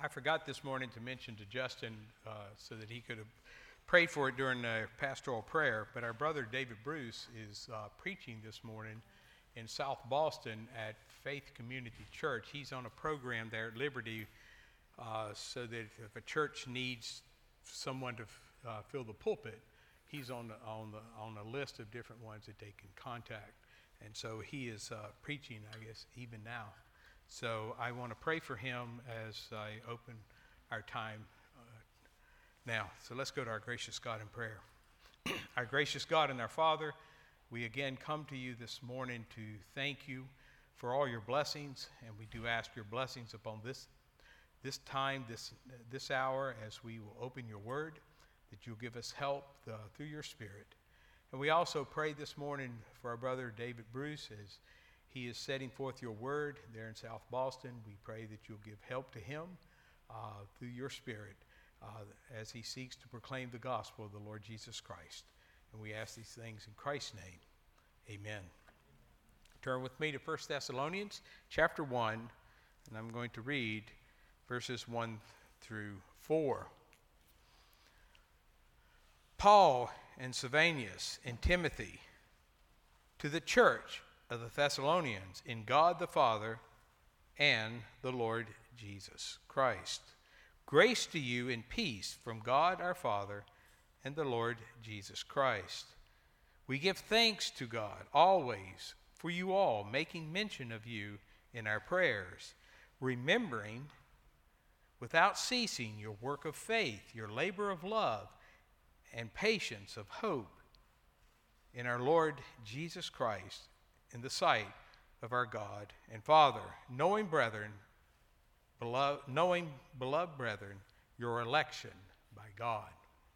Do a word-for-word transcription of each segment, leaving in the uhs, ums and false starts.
I forgot this morning to mention to Justin uh, so that he could have prayed for it during the pastoral prayer, but our brother David Bruce is uh, preaching this morning in South Boston at Faith Community Church. He's on a program there at Liberty uh, so that if a church needs someone to uh, fill the pulpit, he's on the, on the on a list of different ones that they can contact. And so he is uh, preaching, I guess, even now. So I want to pray for him as I open our time uh, now. So let's go to our gracious God in prayer. Our gracious God and our Father, we again come to you this morning to thank you for all your blessings, and we do ask your blessings upon this this time, this this hour, as we will open your word, that you'll give us help uh, through your Spirit. And we also pray this morning for our brother David Bruce as he is setting forth your word there in South Boston. We pray that you'll give help to him uh, through your Spirit uh, as he seeks to proclaim the gospel of the Lord Jesus Christ. And we ask these things in Christ's name. Amen. Turn with me to First Thessalonians chapter one, and I'm going to read verses one through four. Paul and Silvanus and Timothy, to the church of the Thessalonians in God the Father and the Lord Jesus Christ. Grace to you and peace from God our Father and the Lord Jesus Christ. We give thanks to God always for you all, making mention of you in our prayers, remembering without ceasing your work of faith, your labor of love, and patience of hope in our Lord Jesus Christ, in the sight of our God and Father, knowing brethren, beloved, knowing beloved brethren, your election by God.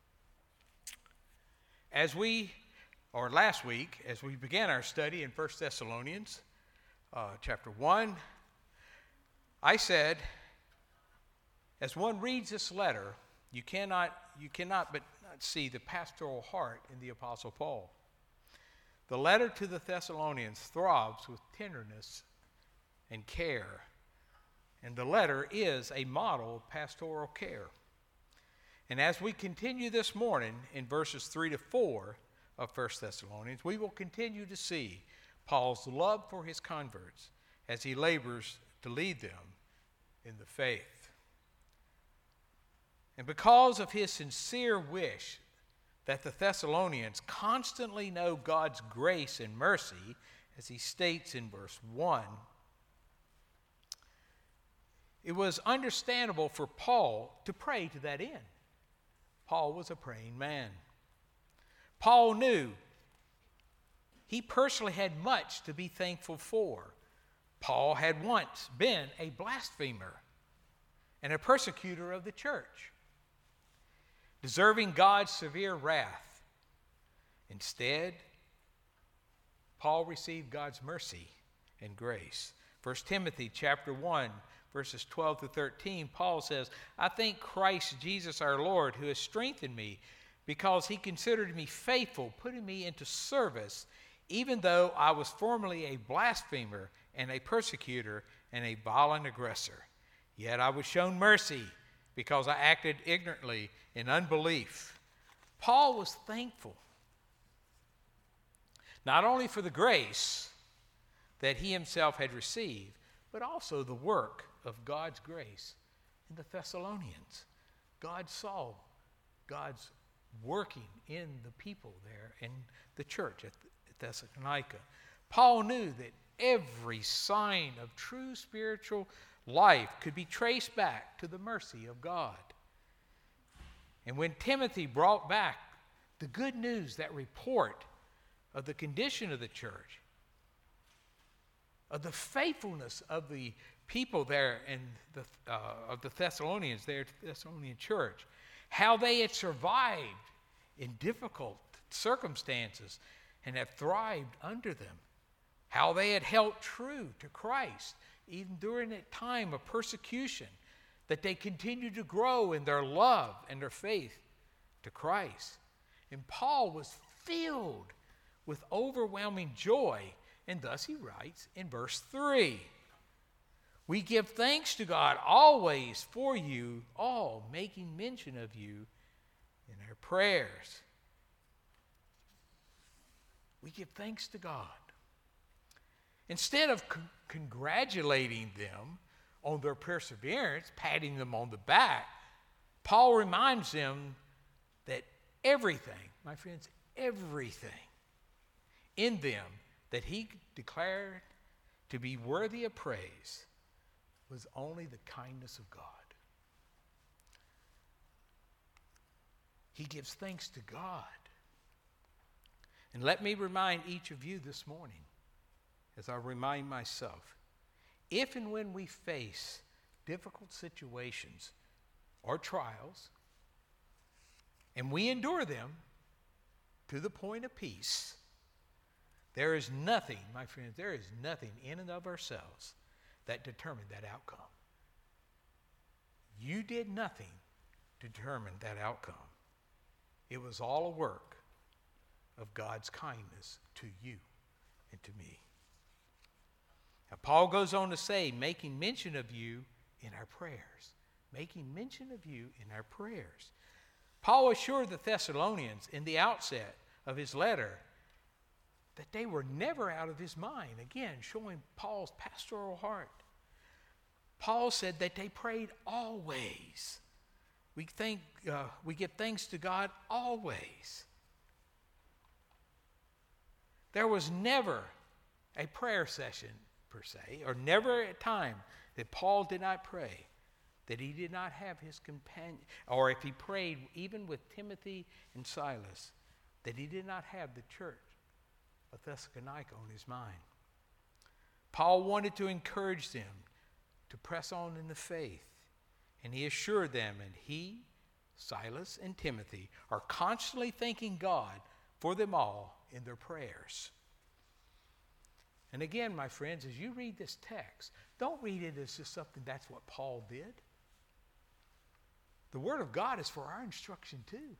As we, or last week, as we began our study in First Thessalonians uh, chapter one, I said, as one reads this letter, you cannot, you cannot but see the pastoral heart in the Apostle Paul. The letter to the Thessalonians throbs with tenderness and care, and the letter is a model of pastoral care. And as we continue this morning in verses three to four of First Thessalonians, we will continue to see Paul's love for his converts as he labors to lead them in the faith. And because of his sincere wish that the Thessalonians constantly know God's grace and mercy, as he states in verse one, it was understandable for Paul to pray to that end. Paul was a praying man. Paul knew he personally had much to be thankful for. Paul had once been a blasphemer and a persecutor of the church, deserving God's severe wrath. Instead, Paul received God's mercy and grace. First Timothy chapter one, verses twelve to thirteen, Paul says, I thank Christ Jesus our Lord, who has strengthened me, because he considered me faithful, putting me into service, even though I was formerly a blasphemer and a persecutor and a violent aggressor. Yet I was shown mercy, because I acted ignorantly in unbelief. Paul was thankful, not only for the grace that he himself had received, but also the work of God's grace in the Thessalonians. God saw God's working in the people there in the church at Thessalonica. Paul knew that every sign of true spiritual life could be traced back to the mercy of God. And when Timothy brought back the good news, that report of the condition of the church, of the faithfulness of the people there and the, uh, of the Thessalonians there at the Thessalonian church, how they had survived in difficult circumstances and have thrived under them, how they had held true to Christ even during that time of persecution, that they continued to grow in their love and their faith to Christ. And Paul was filled with overwhelming joy, and thus he writes in verse three, We give thanks to God always for you, all making mention of you in our prayers. We give thanks to God. Instead of con- congratulating them on their perseverance, patting them on the back, Paul reminds them that everything, my friends, everything in them that he declared to be worthy of praise was only the kindness of God. He gives thanks to God. And let me remind each of you this morning, as I remind myself, if and when we face difficult situations or trials, and we endure them to the point of peace, there is nothing, my friends, there is nothing in and of ourselves that determined that outcome. You did nothing to determine that outcome. It was all a work of God's kindness to you and to me. Now, Paul goes on to say, making mention of you in our prayers. Making mention of you in our prayers. Paul assured the Thessalonians in the outset of his letter that they were never out of his mind. Again, showing Paul's pastoral heart. Paul said that they prayed always. We thank, uh, we give thanks to God always. There was never a prayer session, per se, or never a time that Paul did not pray, that he did not have his companion, or if he prayed even with Timothy and Silas, that he did not have the church of Thessalonica on his mind. Paul wanted to encourage them to press on in the faith, and he assured them, and he, Silas, and Timothy are constantly thanking God for them all in their prayers. And again, my friends, as you read this text, don't read it as just something that's what Paul did. The Word of God is for our instruction too.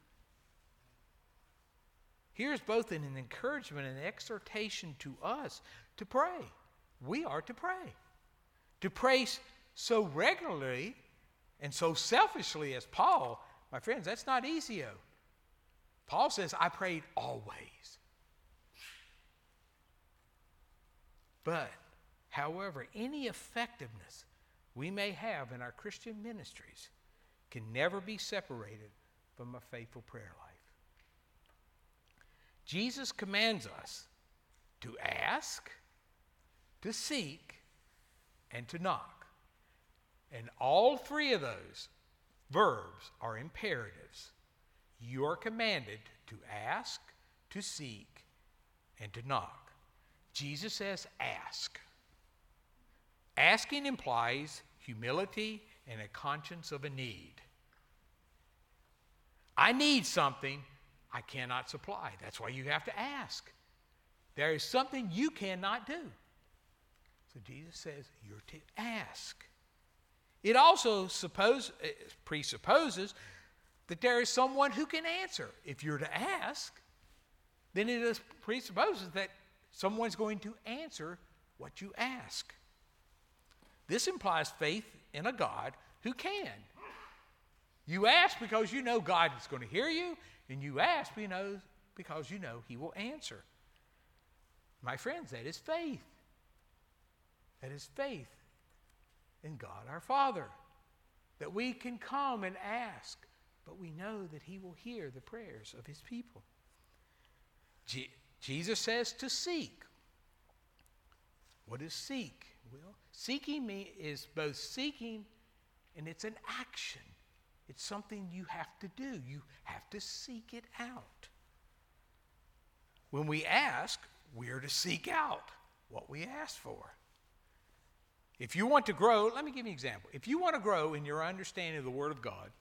Here's both an encouragement and an exhortation to us to pray. We are to pray. To pray so regularly and so selfishly as Paul, my friends, that's not easy. Paul says, I prayed always. But, however, any effectiveness we may have in our Christian ministries can never be separated from a faithful prayer life. Jesus commands us to ask, to seek, and to knock. And all three of those verbs are imperatives. You are commanded to ask, to seek, and to knock. Jesus says ask. Asking implies humility and a conscience of a need. I need something I cannot supply. That's why you have to ask. There is something you cannot do. So Jesus says you're to ask. It also suppose, presupposes that there is someone who can answer. If you're to ask, then it is presupposes that someone's going to answer what you ask. This implies faith in a God who can. You ask because you know God is going to hear you, and you ask you know, because you know He will answer. My friends, that is faith. That is faith in God our Father. That we can come and ask, but we know that He will hear the prayers of His people. Je- Jesus says to seek. What is seek? Well, seeking me is both seeking and it's an action. It's something you have to do. You have to seek it out. When we ask, we are to seek out what we ask for. If you want to grow, let me give you an example. If you want to grow in your understanding of the Word of God,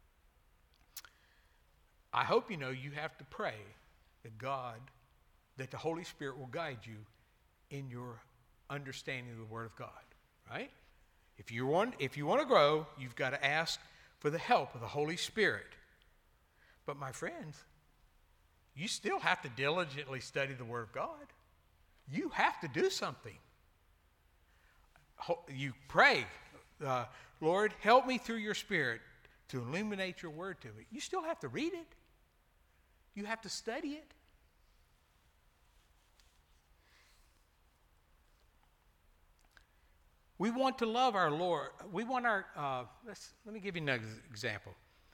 I hope you know you have to pray that God, that the Holy Spirit will guide you in your understanding of the Word of God, right? If you want, if you want to grow, you've got to ask for the help of the Holy Spirit. But my friends, you still have to diligently study the Word of God. You have to do something. you pray, uh, Lord, help me through your Spirit to illuminate your word to me. You still have to read it. You have to study it. We want to love our Lord. We want our, uh, let's, let me give you another example.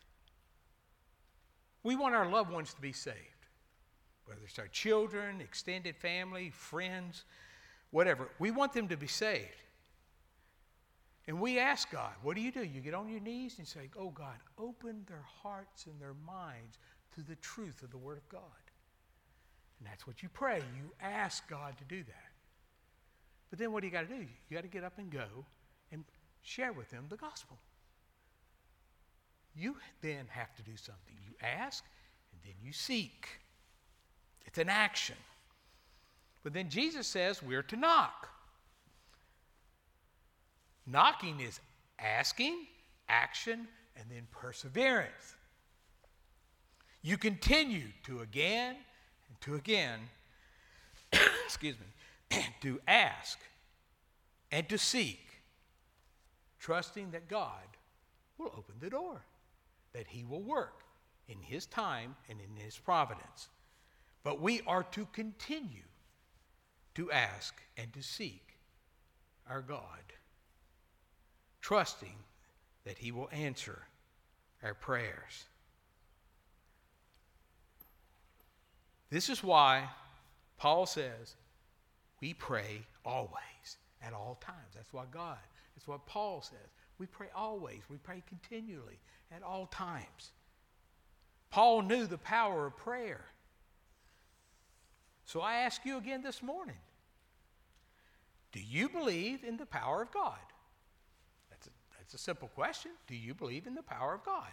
We want our loved ones to be saved, whether it's our children, extended family, friends, whatever. We want them to be saved. And we ask God, what do you do? You get on your knees and say, oh God, open their hearts and their minds to the truth of the Word of God. And that's what you pray. You ask God to do that. But then what do you got to do? You got to get up and go and share with them the gospel. You then have to do something. You ask and then you seek. It's an action. But then Jesus says we're to knock. Knocking is asking, action, and then perseverance. You continue to again and to again, excuse me, to ask and to seek, trusting that God will open the door, that he will work in his time and in his providence. But we are to continue to ask and to seek our God, trusting that he will answer our prayers. This is why Paul says we pray always, at all times. That's why God, that's what Paul says. We pray always. We pray continually, at all times. Paul knew the power of prayer. So I ask you again this morning, do you believe in the power of God? That's a, that's a simple question. Do you believe in the power of God?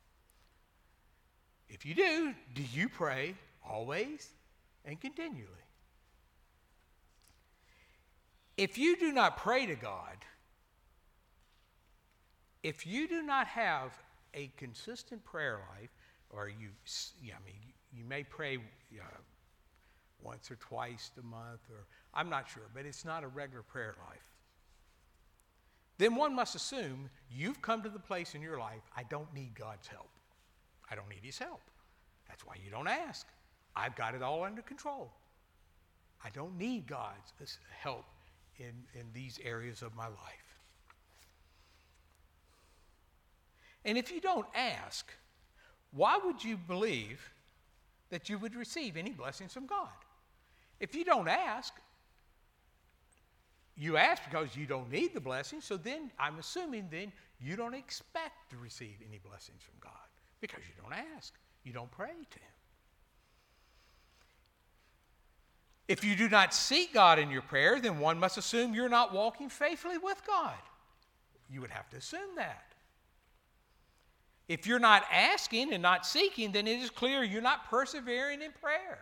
If you do, do you pray always and continually? If you do not pray to God, if you do not have a consistent prayer life, or you, yeah, I mean, you, you may pray uh, once or twice a month, or I'm not sure, but it's not a regular prayer life, then one must assume you've come to the place in your life, I don't need God's help. I don't need his help. That's why you don't ask. I've got it all under control. I don't need God's help in, in these areas of my life. And if you don't ask, why would you believe that you would receive any blessings from God? If you don't ask, you ask because you don't need the blessing, so then I'm assuming then you don't expect to receive any blessings from God because you don't ask. You don't pray to him. If you do not seek God in your prayer, then one must assume you're not walking faithfully with God. You would have to assume that. If you're not asking and not seeking, then it is clear you're not persevering in prayer.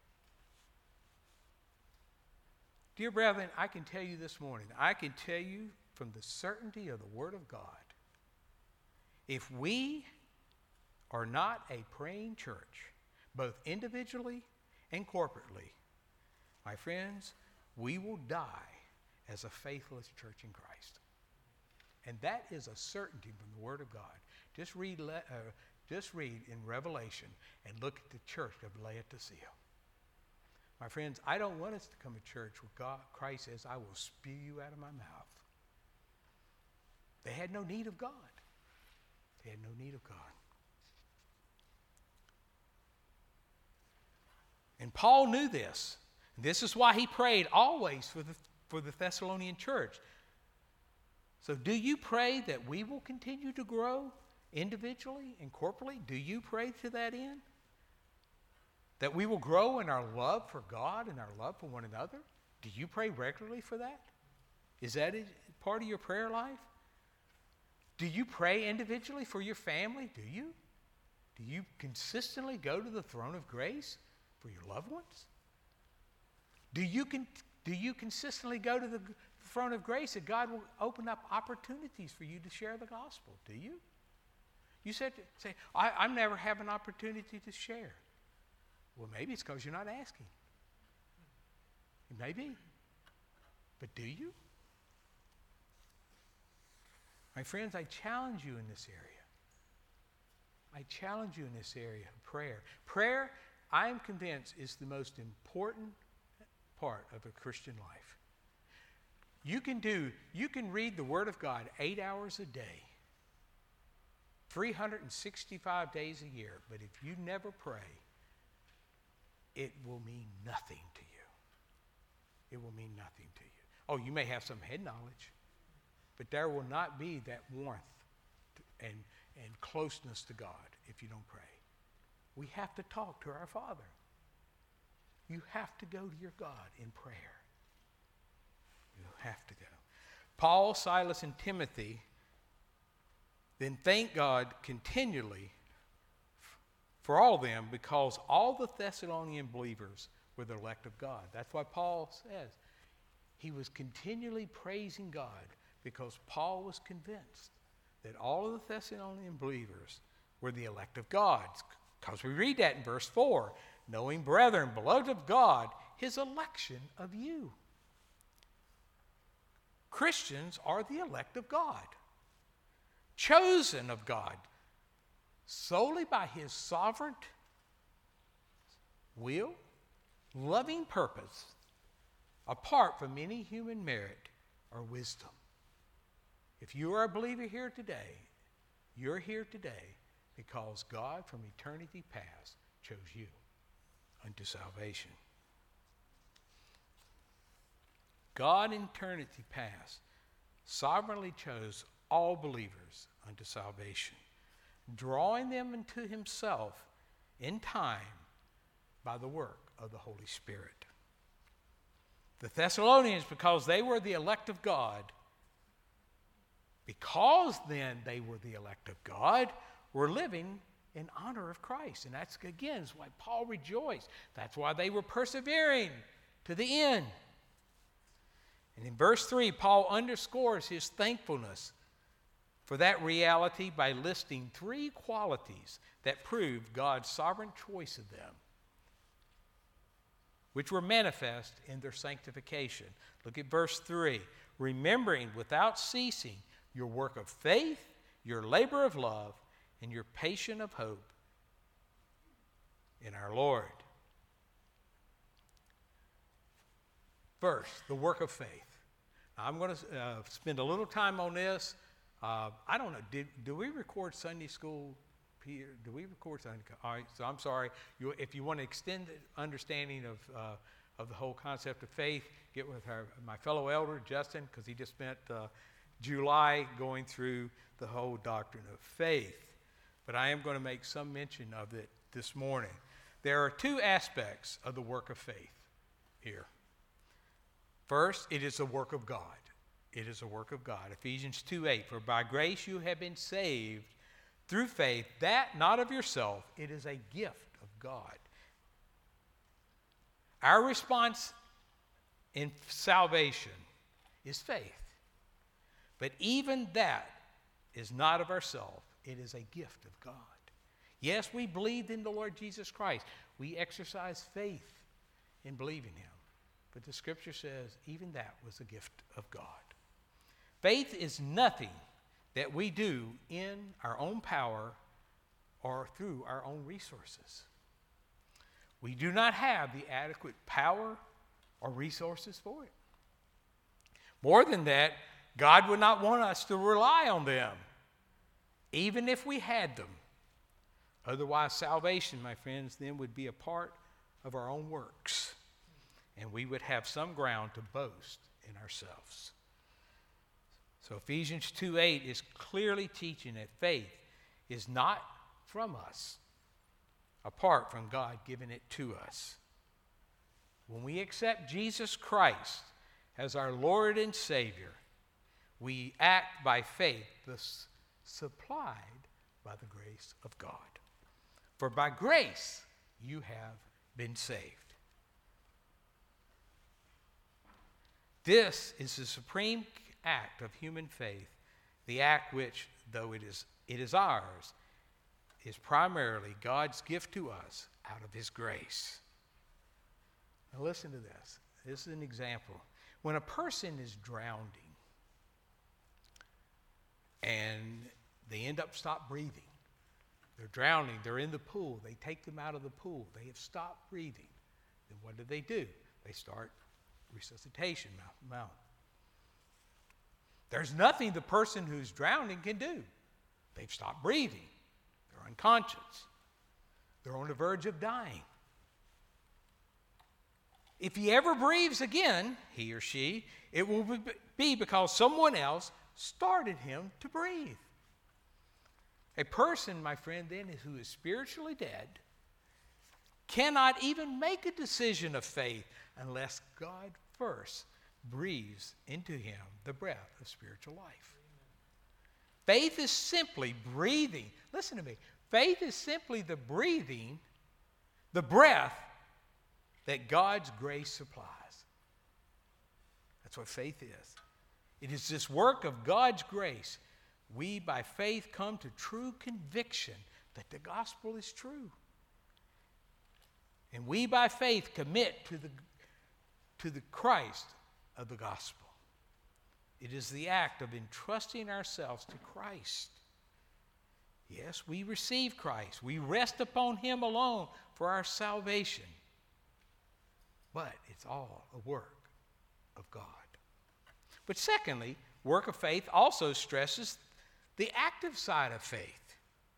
Dear brethren, I can tell you this morning, I can tell you from the certainty of the Word of God, if we are not a praying church, both individually and corporately, my friends, we will die as a faithless church in Christ. And that is a certainty from the Word of God. Just read, uh, just read in Revelation and look at the church of Laodicea. My friends, I don't want us to come to church where God, Christ says, I will spew you out of my mouth. They had no need of God. They had no need of God. And Paul knew this. This is why he prayed always for the, for the Thessalonian church. So do you pray that we will continue to grow individually and corporately? Do you pray to that end? That we will grow in our love for God and our love for one another? Do you pray regularly for that? Is that a part of your prayer life? Do you pray individually for your family? Do you? Do you consistently go to the throne of grace for your loved ones? Do you, con- do you consistently go to the throne of grace that God will open up opportunities for you to share the gospel? Do you? You said, say, I, I never have an opportunity to share. Well, maybe it's because you're not asking. It may be. But do you? My friends, I challenge you in this area. I challenge you in this area of prayer. Prayer, I am convinced, is the most important part of a Christian life. You can do, you can read the Word of God eight hours a day, three hundred sixty-five days a year, but if you never pray, it will mean nothing to you. It will mean nothing to you. Oh, you may have some head knowledge, but there will not be that warmth and, and closeness to God if you don't pray. We have to talk to our Father. You have to go to your God in prayer. You have to go. Paul, Silas, and Timothy then thank God continually for all of them because all the Thessalonian believers were the elect of God. That's why Paul says he was continually praising God because Paul was convinced that all of the Thessalonian believers were the elect of God. Because we read that in verse four, knowing, brethren, beloved of God, his election of you. Christians are the elect of God, chosen of God, solely by his sovereign will, loving purpose, apart from any human merit or wisdom. If you are a believer here today, you're here today because God from eternity past chose you unto salvation. God in eternity past sovereignly chose all believers unto salvation, drawing them into himself in time by the work of the Holy Spirit. The Thessalonians, because they were the elect of God, because then they were the elect of God, were living in honor of Christ. And that's, again, is why Paul rejoiced. That's why they were persevering to the end. And in verse three, Paul underscores his thankfulness for that reality by listing three qualities that prove God's sovereign choice of them, which were manifest in their sanctification. Look at verse three. Remembering without ceasing your work of faith, your labor of love, and your patience of hope in our Lord. First, the work of faith. Now, I'm going to uh, spend a little time on this. Uh, I don't know, did, do we record Sunday school, Peter? Do we record Sunday school? All right, so I'm sorry. You, if you want to extend the understanding of, uh, of the whole concept of faith, get with our, my fellow elder, Justin, because he just spent uh, July going through the whole doctrine of faith. But I am going to make some mention of it this morning. There are two aspects of the work of faith here. First, it is a work of God. It is a work of God. Ephesians two eight, for by grace you have been saved through faith, that not of yourself, it is a gift of God. Our response in salvation is faith. But even that is not of ourselves. It is a gift of God. Yes, we believed in the Lord Jesus Christ. We exercise faith in believing him. But the scripture says even that was a gift of God. Faith is nothing that we do in our own power or through our own resources. We do not have the adequate power or resources for it. More than that, God would not want us to rely on them, even if we had them. Otherwise, salvation, my friends, then would be a part of our own works, and we would have some ground to boast in ourselves. So Ephesians two eight is clearly teaching that faith is not from us, apart from God giving it to us. When we accept Jesus Christ as our Lord and Savior, we act by faith, thus supplied by the grace of God. For by grace you have been saved. This is the supreme act of human faith, the act which, though it is, it is ours, is primarily God's gift to us out of his grace. Now listen to this. This is an example. When a person is drowning, and they end up stop breathing. They're drowning. They're in the pool. They take them out of the pool. They have stopped breathing. Then what do they do? They start resuscitation, mouth to mouth. There's nothing the person who's drowning can do. They've stopped breathing. They're unconscious. They're on the verge of dying. If he ever breathes again, he or she, it will be because someone else started him to breathe. A person, my friend, then, who is spiritually dead cannot even make a decision of faith unless God first breathes into him the breath of spiritual life. Faith is simply breathing. Listen to me. Faith is simply the breathing, the breath that God's grace supplies. That's what faith is. It is this work of God's grace. We, by faith, come to true conviction that the gospel is true. And we, by faith, commit to the, to the Christ of the gospel. It is the act of entrusting ourselves to Christ. Yes, we receive Christ. We rest upon him alone for our salvation. But it's all a work of God. But secondly, work of faith also stresses the active side of faith.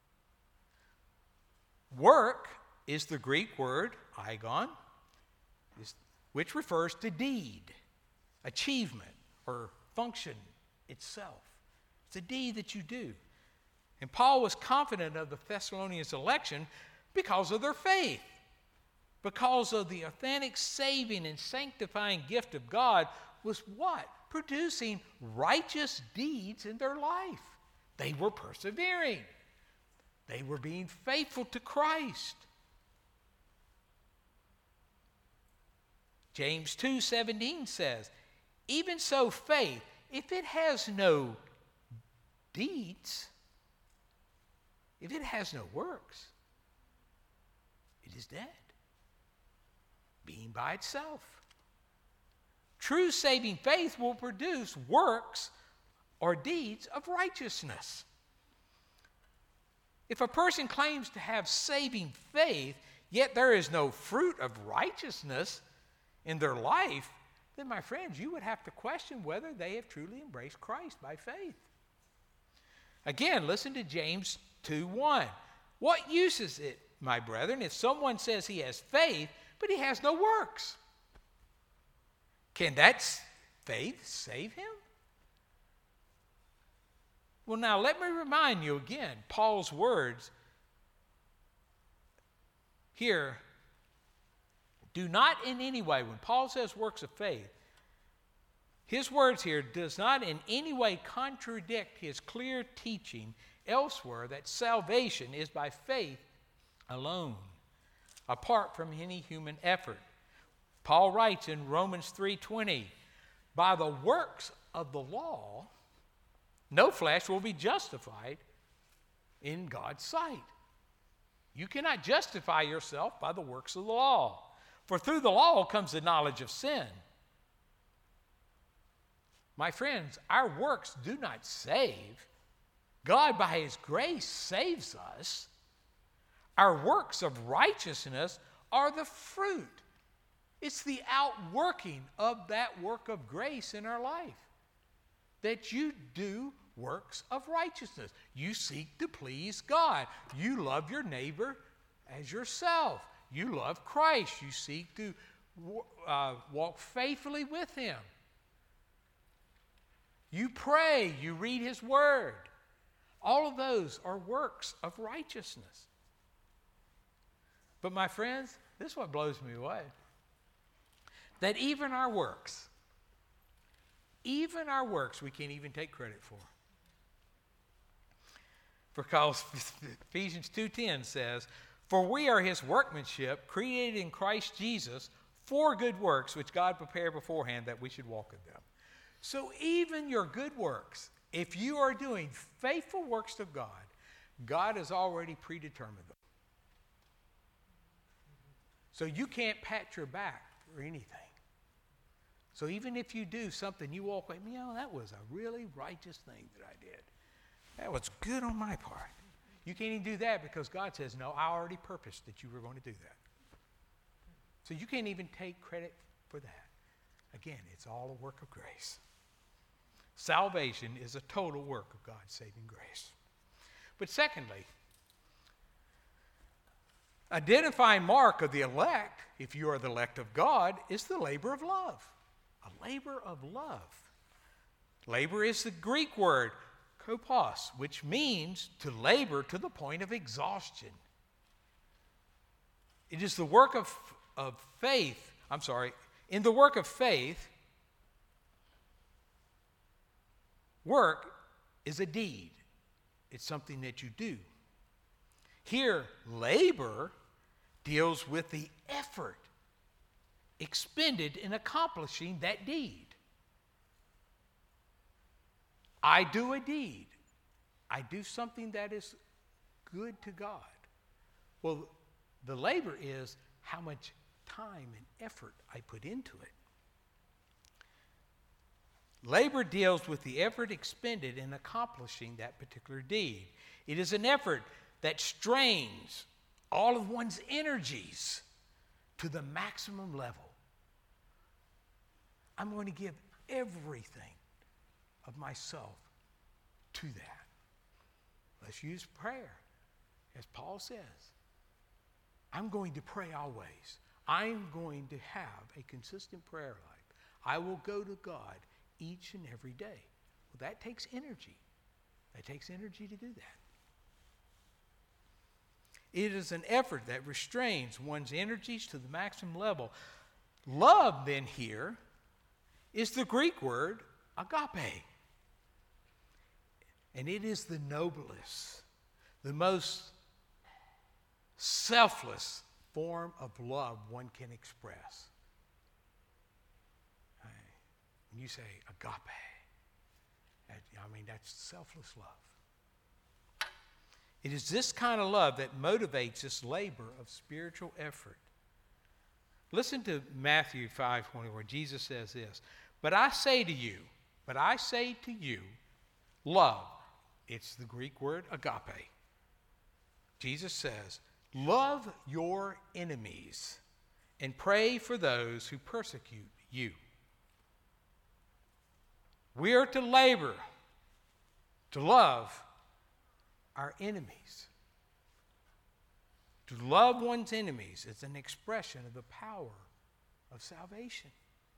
Work is the Greek word, aigon, which refers to deed, achievement, or function itself. It's a deed that you do. And Paul was confident of the Thessalonians' election because of their faith, because of the authentic saving and sanctifying gift of God was what? Producing righteous deeds in their life. They were persevering. They were being faithful to Christ. James two seventeen says, even so faith, if it has no deeds, if it has no works, it is dead, being by itself. True saving faith will produce works or deeds of righteousness. If a person claims to have saving faith, yet there is no fruit of righteousness in their life, then, my friends, you would have to question whether they have truly embraced Christ by faith. Again, listen to James two one. What use is it, my brethren, if someone says he has faith, but he has no works? Can that faith save him? Well, now, let me remind you again, Paul's words here do not in any way, when Paul says works of faith, his words here does not in any way contradict his clear teaching elsewhere that salvation is by faith alone, apart from any human effort. Paul writes in Romans three twenty, by the works of the law, no flesh will be justified in God's sight. You cannot justify yourself by the works of the law. For through the law comes the knowledge of sin. My friends, our works do not save. God, by his grace, saves us. Our works of righteousness are the fruit. It's the outworking of that work of grace in our life. That you do works of righteousness. You seek to please God. You love your neighbor as yourself. You love Christ. You seek to uh, walk faithfully with him. You pray. You read his word. All of those are works of righteousness. But my friends, this is what blows me away. That even our works, even our works, we can't even take credit for. Because Ephesians two ten says, for we are his workmanship, created in Christ Jesus for good works, which God prepared beforehand that we should walk in them. So even your good works, if you are doing faithful works of God, God has already predetermined them. So you can't pat your back for anything. So even if you do something, you walk away, you know, that was a really righteous thing that I did. That was good on my part. You can't even do that because God says, no, I already purposed that you were going to do that. So you can't even take credit for that. Again, it's all a work of grace. Salvation is a total work of God's saving grace. But secondly, identifying mark of the elect, if you are the elect of God, is the labor of love. A labor of love. Labor is the Greek word kopos, which means to labor to the point of exhaustion. It is the work of, of faith, I'm sorry, in the work of faith, work is a deed. It's something that you do. Here, labor deals with the effort expended in accomplishing that deed. I do a deed. I do something that is good to God. Well, the labor is how much time and effort I put into it. Labor deals with the effort expended in accomplishing that particular deed. It is an effort that strains all of one's energies to the maximum level. I'm going to give everything of myself to that. Let's use prayer. As Paul says, I'm going to pray always. I'm going to have a consistent prayer life. I will go to God each and every day. Well, that takes energy. That takes energy to do that. It is an effort that restrains one's energies to the maximum level. Love, then, here is the Greek word agape. And it is the noblest, the most selfless form of love one can express. When you say agape, I mean, that's selfless love. It is this kind of love that motivates this labor of spiritual effort. Listen to Matthew five twenty, where Jesus says this, But I say to you, but I say to you, love. It's the Greek word agape. Jesus says, love your enemies and pray for those who persecute you. We are to labor to love our enemies. To love one's enemies is an expression of the power of salvation.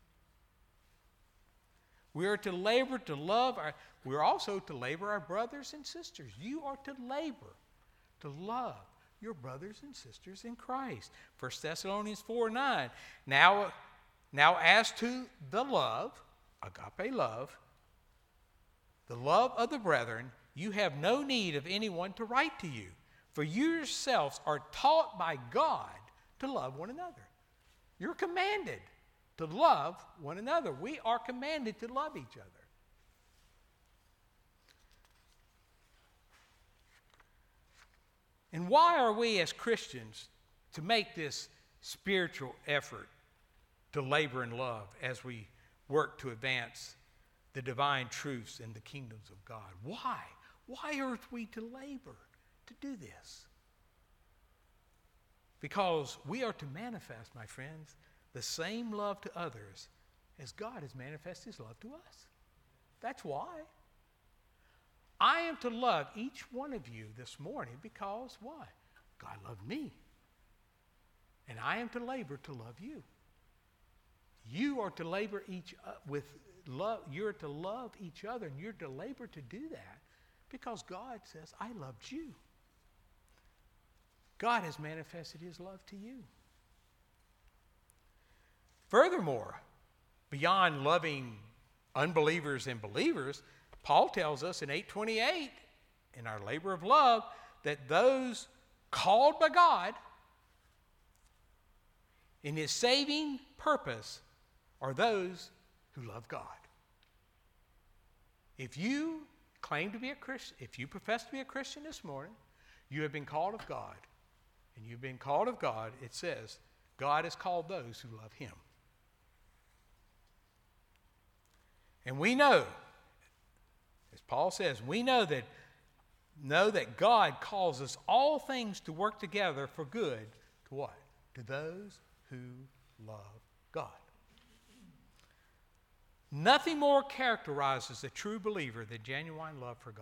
We are to labor to love our, we're also to labor our brothers and sisters. You are to labor to love your brothers and sisters in Christ. First Thessalonians four nine. Now, now as to the love, agape love, the love of the brethren, you have no need of anyone to write to you, for you yourselves are taught by God to love one another. You're commanded to love one another. We are commanded to love each other. And why are we as Christians to make this spiritual effort to labor in love as we work to advance the divine truths and the kingdoms of God? Why? Why are we to labor to do this? Because we are to manifest, my friends, the same love to others as God has manifested his love to us. That's why. I am to love each one of you this morning because why? God loved me. And I am to labor to love you. You are to labor each uh, with love. You're to love each other, and you're to labor to do that because God says, I loved you. God has manifested his love to you. Furthermore, beyond loving unbelievers and believers, Paul tells us in eight twenty-eight, in our labor of love, that those called by God in his saving purpose are those who love God. If you claim to be a Christian, if you profess to be a Christian this morning, you have been called of God. And you've been called of God, it says, God has called those who love him. And we know, as Paul says, we know that know that God causes all things to work together for good to what? To those who love God. Nothing more characterizes a true believer than genuine love for God.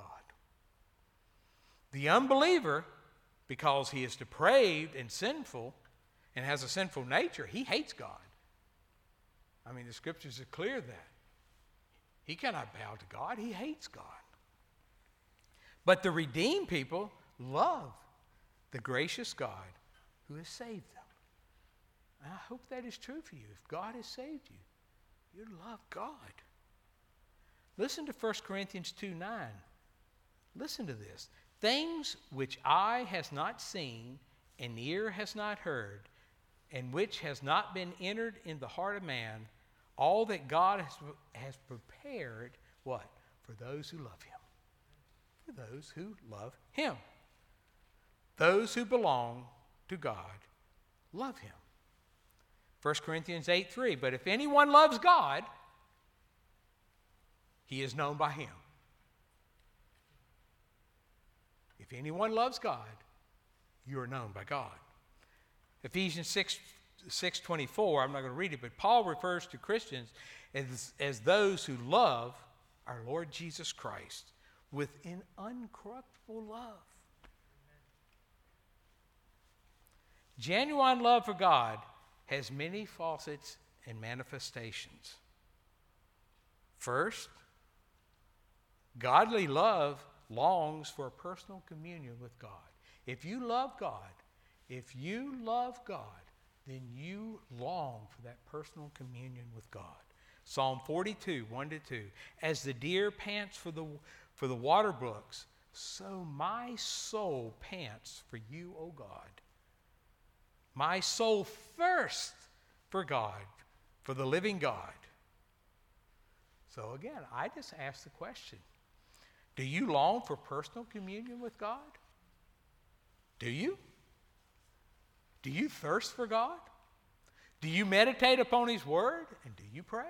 The unbeliever, because he is depraved and sinful and has a sinful nature, he hates God. I mean, the scriptures are clear that. He cannot bow to God. He hates God. But the redeemed people love the gracious God who has saved them. And I hope that is true for you. If God has saved you, you love God. Listen to First Corinthians two nine. Listen to this. Things which eye has not seen and ear has not heard, and which has not been entered in the heart of man, all that God has, has prepared, what? For those who love him. For those who love him. Those who belong to God love him. First Corinthians eight three, but if anyone loves God, he is known by him. If anyone loves God, you are known by God. Ephesians six twenty-four, I'm not going to read it, but Paul refers to Christians as, as those who love our Lord Jesus Christ with an uncorruptible love. Genuine love for God has many facets and manifestations. First, godly love longs for a personal communion with God. If you love God, if you love God, then you long for that personal communion with God. Psalm forty-two, one to two. As the deer pants for the, for the water brooks, so my soul pants for you, O God. My soul thirsts for God, for the living God. So again, I just ask the question, do you long for personal communion with God? Do you? Do you thirst for God? Do you meditate upon his word? And do you pray?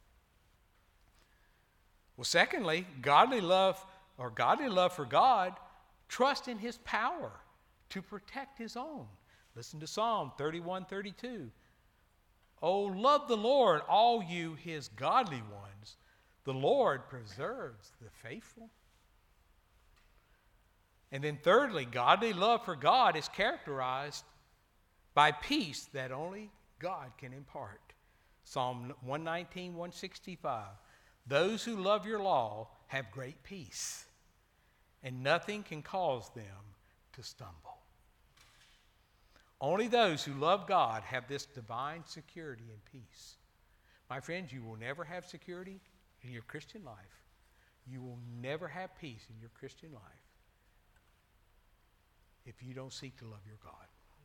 Well, secondly, godly love or godly love for God, trust in his power to protect his own. Listen to Psalm thirty-one thirty-two. Oh, love the Lord, all you his godly ones. The Lord preserves the faithful. And then thirdly, godly love for God is characterized by peace that only God can impart. Psalm one nineteen, one sixty-five. Those who love your law have great peace, and nothing can cause them to stumble. Only those who love God have this divine security and peace. My friends, you will never have security in your Christian life. You will never have peace in your Christian life if you don't seek to love your God.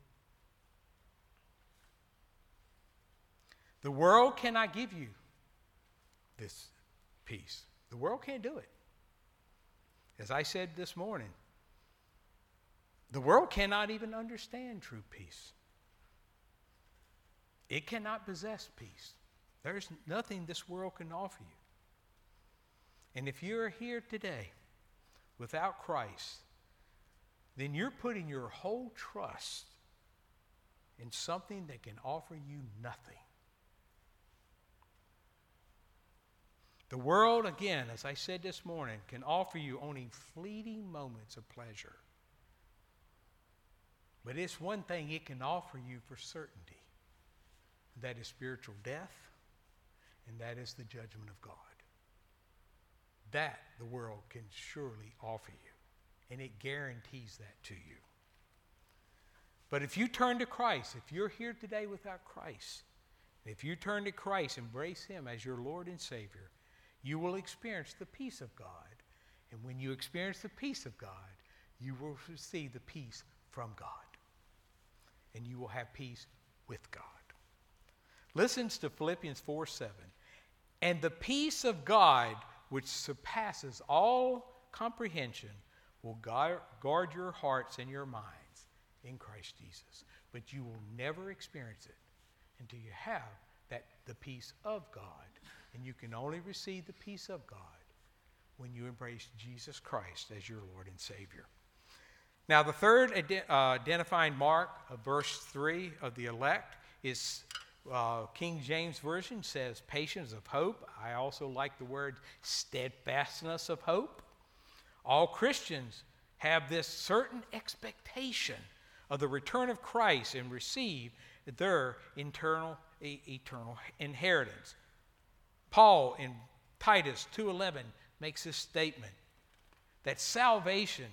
The world cannot give you this peace. The world can't do it. As I said this morning, the world cannot even understand true peace. It cannot possess peace. There's nothing this world can offer you. And if you're here today without Christ, then you're putting your whole trust in something that can offer you nothing. The world, again, as I said this morning, can offer you only fleeting moments of pleasure. But it's one thing it can offer you for certainty. That is spiritual death, and that is the judgment of God. That the world can surely offer you, and it guarantees that to you. But if you turn to Christ, if you're here today without Christ, if you turn to Christ, embrace him as your Lord and Savior, you will experience the peace of God. And when you experience the peace of God, you will receive the peace from God. And you will have peace with God. Listen to Philippians four seven. And the peace of God, which surpasses all comprehension, will guard your hearts and your minds in Christ Jesus. But you will never experience it until you have that the peace of God. And you can only receive the peace of God when you embrace Jesus Christ as your Lord and Savior. Now, the third ide- uh, identifying mark of verse three of the elect is uh, King James Version says patience of hope. I also like the word steadfastness of hope. All Christians have this certain expectation of the return of Christ and receive their internal, e- eternal inheritance. Paul in Titus two eleven makes this statement that salvation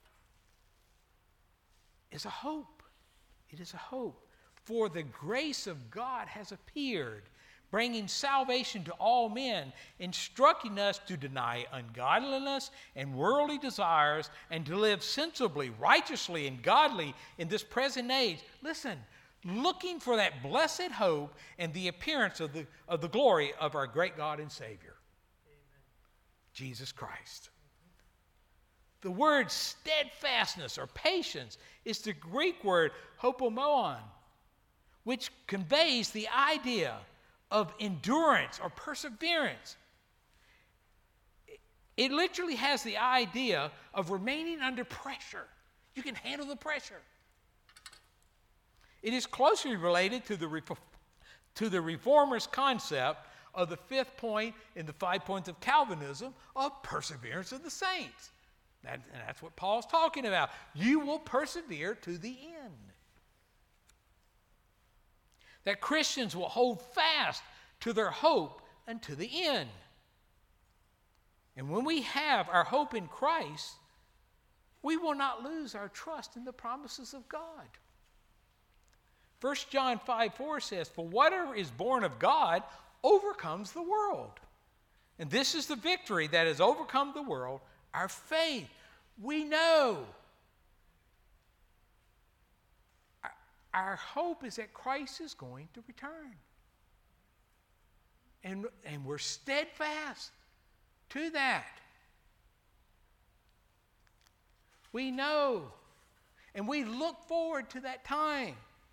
is a hope. It is a hope. For the grace of God has appeared, bringing salvation to all men, instructing us to deny ungodliness and worldly desires and to live sensibly, righteously, and godly in this present age. Listen, looking for that blessed hope and the appearance of the, of the glory of our great God and Savior, Amen. Jesus Christ. The word steadfastness or patience is the Greek word hopomon, which conveys the idea of endurance or perseverance. It literally has the idea of remaining under pressure. You can handle the pressure. It is closely related to the, to the Reformers' concept of the fifth point in the five points of Calvinism of perseverance of the saints. That, and that's what Paul's talking about. You will persevere to the end. That Christians will hold fast to their hope unto the end. And when we have our hope in Christ, we will not lose our trust in the promises of God. First John five four says, "For whatever is born of God overcomes the world. And this is the victory that has overcome the world, our faith." We know. Our, our hope is that Christ is going to return. And, and we're steadfast to that. We know. And we look forward to that time.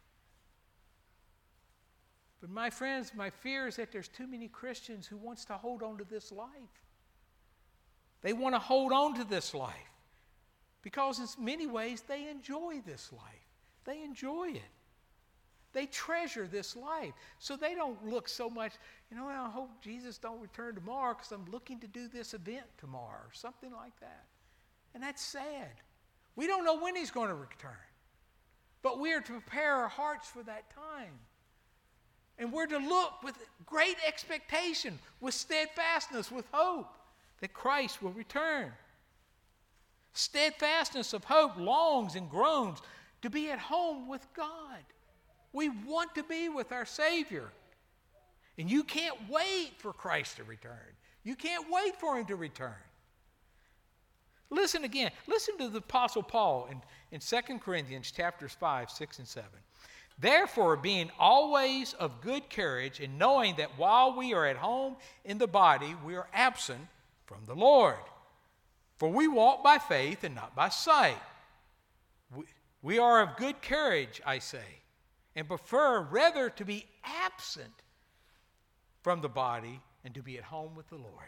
But my friends, my fear is that there's too many Christians who wants to hold on to this life. They want to hold on to this life because in many ways they enjoy this life. They enjoy it. They treasure this life. So they don't look so much, you know, I hope Jesus don't return tomorrow because I'm looking to do this event tomorrow or something like that. And that's sad. We don't know when he's going to return. But we are to prepare our hearts for that time. And we're to look with great expectation, with steadfastness, with hope that Christ will return. Steadfastness of hope longs and groans to be at home with God. We want to be with our Savior. And you can't wait for Christ to return. You can't wait for him to return. Listen again. Listen to the Apostle Paul in, in Second Corinthians chapters five, six, and seven. "Therefore, being always of good courage, and knowing that while we are at home in the body, we are absent from the Lord. For we walk by faith and not by sight. We, we are of good courage, I say, and prefer rather to be absent from the body and to be at home with the Lord."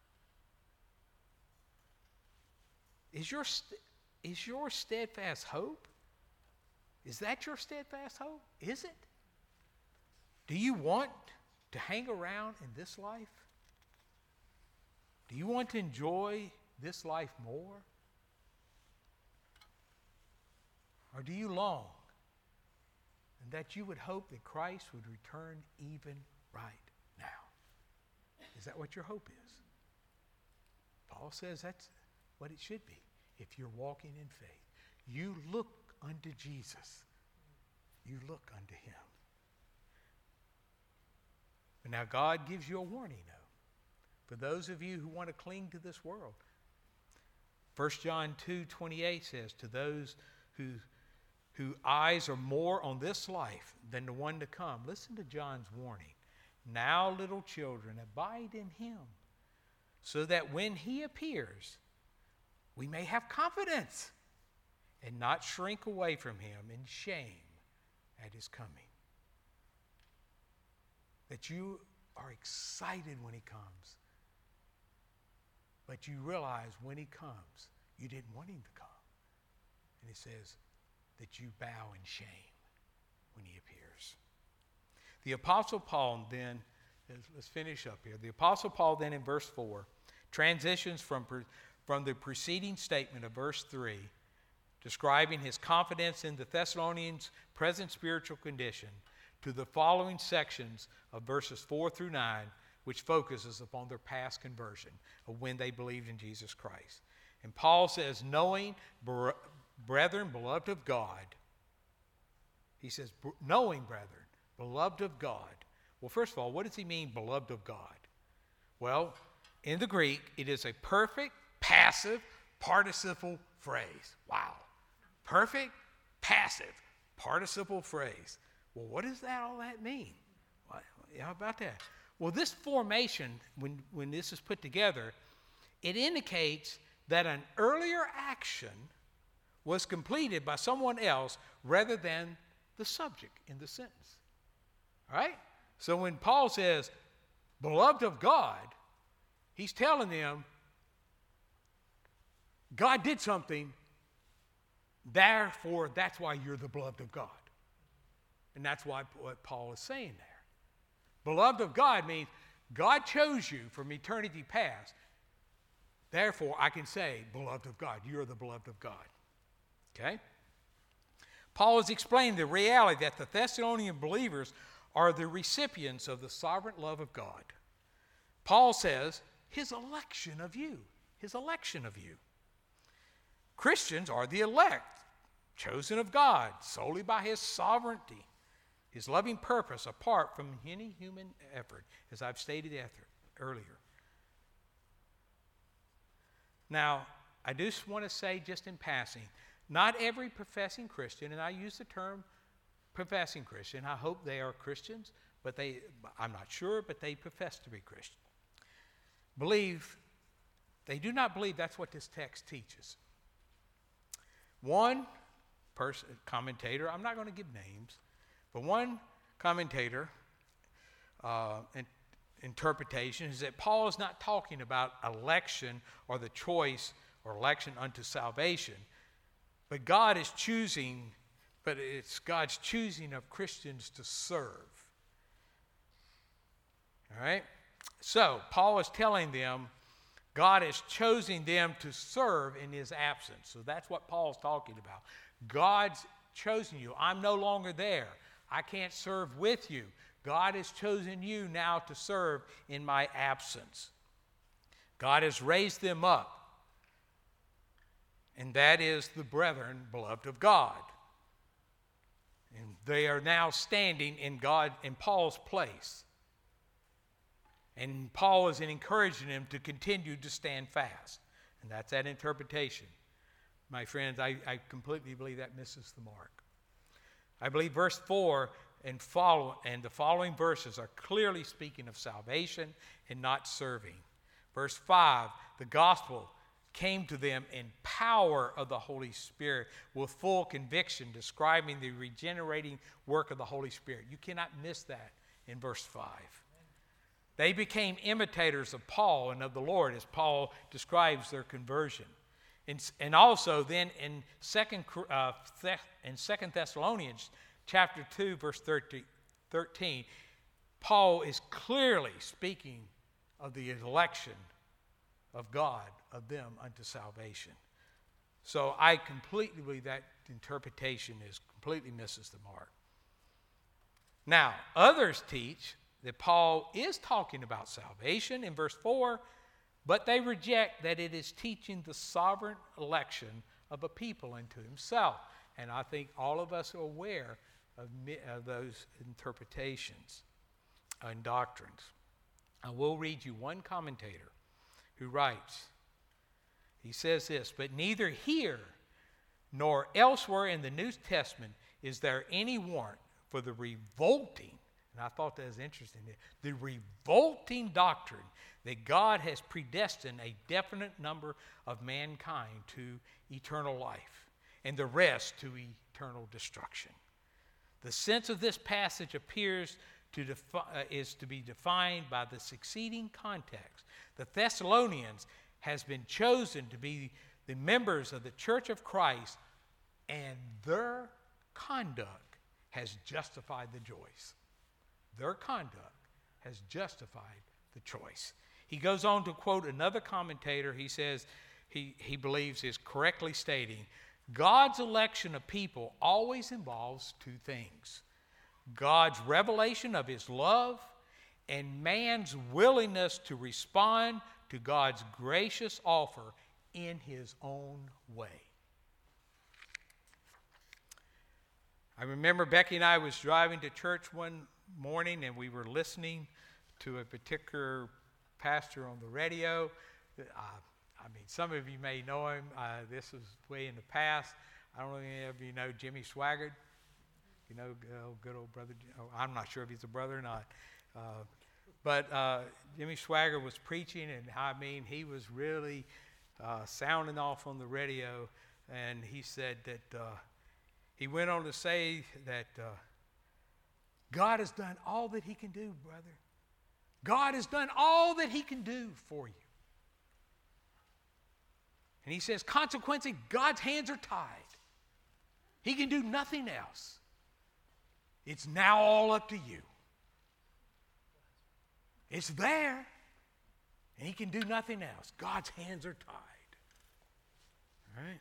Is your, is your steadfast hope? Is that your steadfast hope? Is it? Do you want to hang around in this life? Do you want to enjoy this life more? Or do you long and that you would hope that Christ would return even right now? Is that what your hope is? Paul says that's what it should be if you're walking in faith. You look unto Jesus. You look unto him. But now God gives you a warning, though, for those of you who want to cling to this world. First John two twenty-eight says, "To those who, whose eyes are more on this life than the one to come." Listen to John's warning. "Now, little children, abide in him, so that when he appears, we may have confidence and not shrink away from him in shame at his coming." That you are excited when he comes. but you realize when he comes, you didn't want him to come. And it says that you bow in shame when he appears. The Apostle Paul then, let's finish up here. The Apostle Paul then in verse four transitions from, from the preceding statement of verse three, describing his confidence in the Thessalonians' present spiritual condition, to the following sections of verses four through nine, which focuses upon their past conversion of when they believed in Jesus Christ. And Paul says, knowing, brethren, beloved of God. He says, knowing, brethren, beloved of God. Well, first of all, what does he mean, beloved of God? Well, in the Greek, it is a perfect, passive, participle phrase. Wow. Perfect, passive, participle phrase. Well, what does that all that mean? Well, how about that? Well, this formation, when, when this is put together, it indicates that an earlier action was completed by someone else rather than the subject in the sentence. All right? So when Paul says, beloved of God, he's telling them God did something, therefore that's why you're the beloved of God. And that's why what Paul is saying there. Beloved of God means God chose you from eternity past. Therefore, I can say, beloved of God, you're the beloved of God. Okay? Paul has explained the reality that the Thessalonian believers are the recipients of the sovereign love of God. Paul says, his election of you, his election of you. Christians are the elect, chosen of God, solely by his sovereignty, his loving purpose, apart from any human effort, as I've stated earlier. Now, I just want to say just in passing, not every professing Christian, and I use the term professing Christian, I hope they are Christians, but they, I'm not sure, but they profess to be Christian, believe, they do not believe that's what this text teaches. One person, commentator, I'm not going to give names, but one commentator uh, and interpretation is that Paul is not talking about election or the choice or election unto salvation, but God is choosing, but it's God's choosing of Christians to serve. All right? So, Paul is telling them God is choosing them to serve in his absence. So that's what Paul's talking about. God's chosen you. I'm no longer there. I can't serve with you. God has chosen you now to serve in my absence. God has raised them up. And that is the brethren, beloved of God. And they are now standing in God, in Paul's place. And Paul is encouraging them to continue to stand fast. And that's that interpretation. My friends, I, I completely believe that misses the mark. I believe verse four and follow and the following verses are clearly speaking of salvation and not serving. Verse five, the gospel came to them in power of the Holy Spirit with full conviction, describing the regenerating work of the Holy Spirit. You cannot miss that in verse five. They became imitators of Paul and of the Lord as Paul describes their conversion. And, and also then in second, uh, in Second Thessalonians chapter two, verse thirteen, Paul is clearly speaking of the election of God, of them unto salvation. So I completely believe that interpretation is completely misses the mark. Now, others teach that Paul is talking about salvation in verse four, but they reject that it is teaching the sovereign election of a people unto himself. And I think all of us are aware of, of those interpretations and doctrines. I will read you one commentator who writes, he says this, but neither here nor elsewhere in the New Testament is there any warrant for the revolting, and I thought that was interesting, the revolting doctrine that God has predestined a definite number of mankind to eternal life and the rest to eternal destruction. The sense of this passage appears to defi- uh, is to be defined by the succeeding context. The Thessalonians has been chosen to be the members of the Church of Christ, and their conduct has justified the choice. Their conduct has justified the choice. He goes on to quote another commentator. He says, he, he believes is correctly stating, God's election of people always involves two things: God's revelation of his love and man's willingness to respond to God's gracious offer in his own way. I remember Becky and I was driving to church one morning, and we were listening to a particular pastor on the radio. Uh, I mean, some of you may know him. Uh, this was way in the past. I don't know if any of you know Jimmy Swaggart. You know, good old brother. Oh, I'm not sure if he's a brother or not. Uh, but uh, Jimmy Swaggart was preaching, and I mean, he was really uh, sounding off on the radio. And he said that uh, he went on to say that uh, God has done all that he can do, brother. God has done all that he can do for you. And he says, consequently, God's hands are tied. He can do nothing else. It's now all up to you. It's there, and he can do nothing else. God's hands are tied. All right?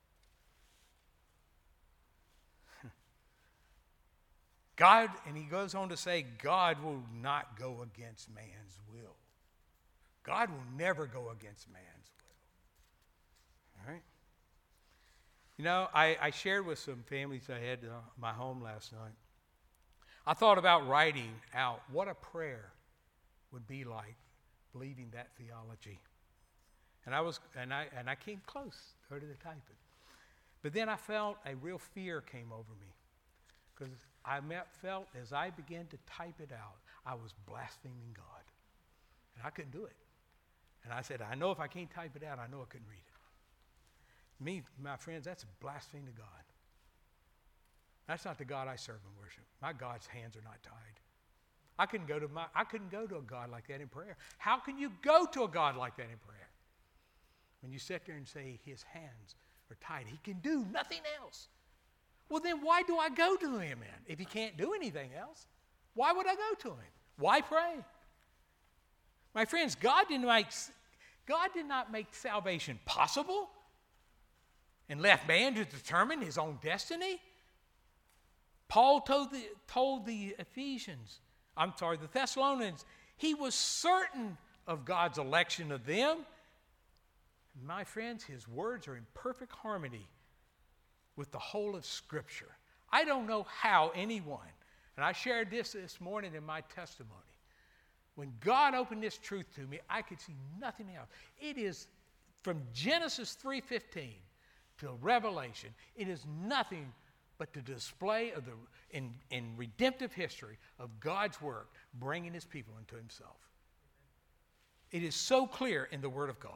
God, and he goes on to say, God will not go against man's will. God will never go against man's will. All right? You know, I, I shared with some families I had uh, my home last night. I thought about writing out what a prayer would be like, believing that theology. And I was, and I, and I came close to to type it. But then I felt a real fear came over me, because I met, felt as I began to type it out, I was blaspheming God. And I couldn't do it. And I said, I know if I can't type it out, I know I couldn't read it. Me, my friends, that's a blasphemy to God. That's not the God I serve and worship. My God's hands are not tied. I couldn't go to my, I couldn't go to a God like that in prayer. How can you go to a God like that in prayer? When you sit there and say his hands are tied, he can do nothing else. Well, then why do I go to him then? If he can't do anything else, why would I go to him? Why pray? My friends, God didn't make, God did not make salvation possible and left man to determine his own destiny. Paul told the, told the Ephesians, I'm sorry, the Thessalonians, he was certain of God's election of them. My friends, his words are in perfect harmony with the whole of Scripture. I don't know how anyone, and I shared this this morning in my testimony, when God opened this truth to me, I could see nothing else. It is from Genesis three fifteen to Revelation, it is nothing but the display of the in, in redemptive history of God's work bringing his people into himself. It is so clear in the Word of God.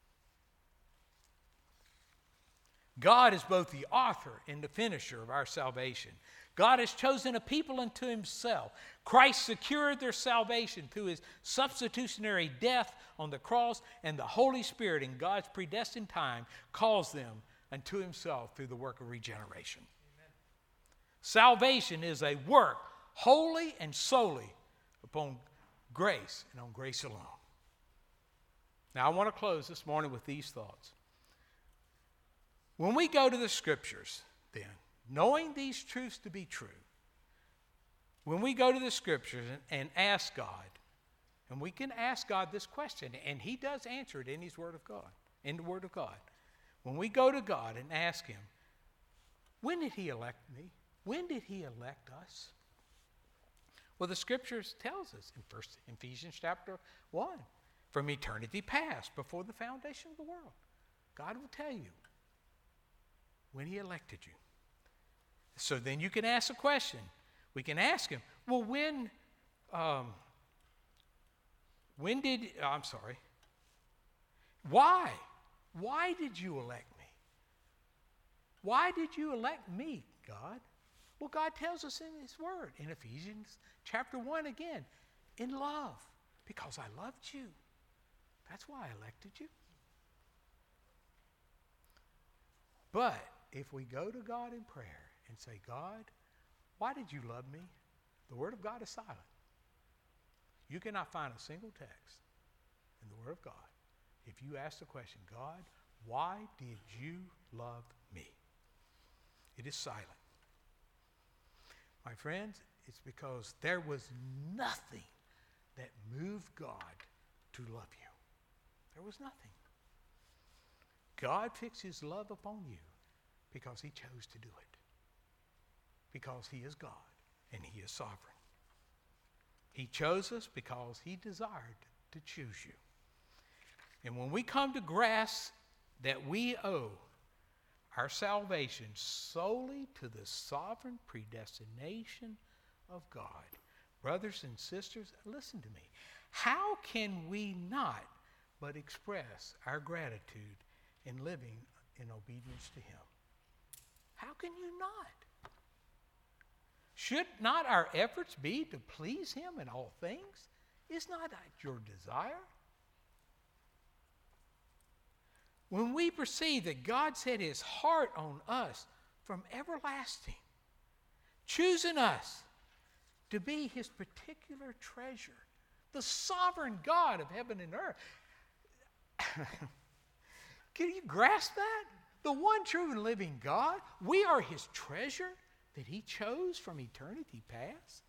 God is both the author and the finisher of our salvation. God has chosen a people unto himself. Christ secured their salvation through his substitutionary death on the cross, and the Holy Spirit in God's predestined time calls them unto himself through the work of regeneration. Amen. Salvation is a work wholly and solely upon grace and on grace alone. Now I want to close this morning with these thoughts. When we go to the Scriptures, then, knowing these truths to be true, when we go to the Scriptures and, and ask God, and we can ask God this question, and he does answer it in his Word of God, in the Word of God. When we go to God and ask him, when did he elect me? When did he elect us? Well, the Scriptures tells us in First Ephesians chapter one, from eternity past, before the foundation of the world, God will tell you when he elected you. So then you can ask a question. We can ask him, well, when, um, when did, I'm sorry, why? Why did you elect me? Why did you elect me, God? Well, God tells us in his word, in Ephesians chapter one again, in love, because I loved you. That's why I elected you. But if we go to God in prayer and say, God, why did you love me? The Word of God is silent. You cannot find a single text in the Word of God if you ask the question, God, why did you love me? It is silent. My friends, it's because there was nothing that moved God to love you. There was nothing. God fixed his love upon you because he chose to do it. Because he is God and he is sovereign. He chose us because he desired to choose you. And when we come to grasp that we owe our salvation solely to the sovereign predestination of God, brothers and sisters, listen to me. How can we not but express our gratitude in living in obedience to him? How can you not? Should not our efforts be to please him in all things? Is not that your desire? When we perceive that God set his heart on us from everlasting, choosing us to be his particular treasure, the sovereign God of heaven and earth. Can you grasp that? The one true and living God, we are his treasure that he chose from eternity past.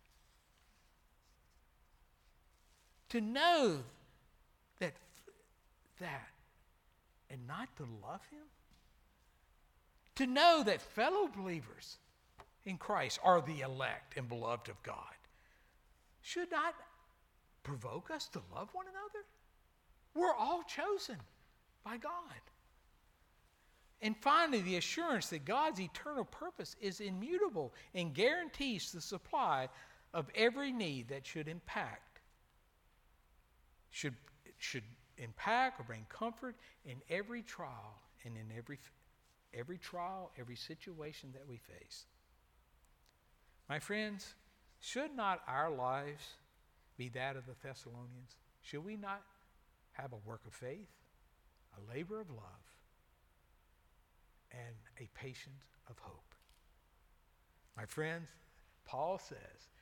To know that, that and not to love him? To know that fellow believers in Christ are the elect and beloved of God should not provoke us to love one another? We're all chosen by God. And finally, the assurance that God's eternal purpose is immutable and guarantees the supply of every need that should impact, should, should impact or bring comfort in every trial and in every, every trial, every situation that we face. My friends, should not our lives be that of the Thessalonians? Should we not have a work of faith, a labor of love, and a patience of hope? My friends, Paul says